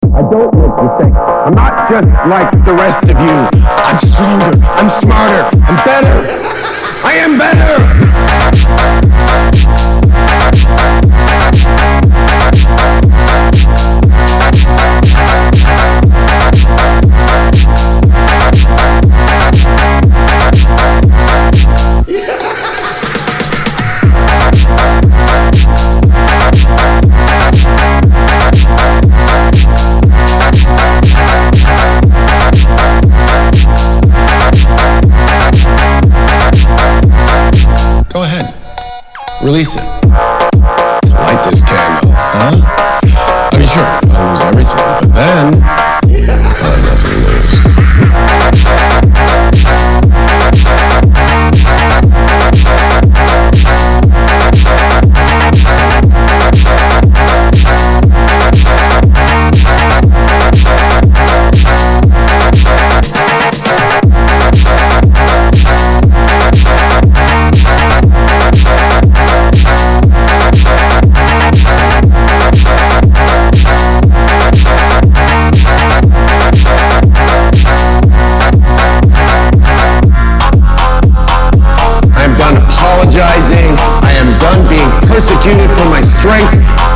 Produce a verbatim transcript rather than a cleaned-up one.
I don't make mistakes. I'm not just like the rest of you. I'm stronger. I'm smarter. I'm better. I am better. Go ahead. Release it. Light this candle, huh? I mean, sure, I'll lose everything, but then I'll have nothing to lose. I am done apologizing. I am done being persecuted for my strength.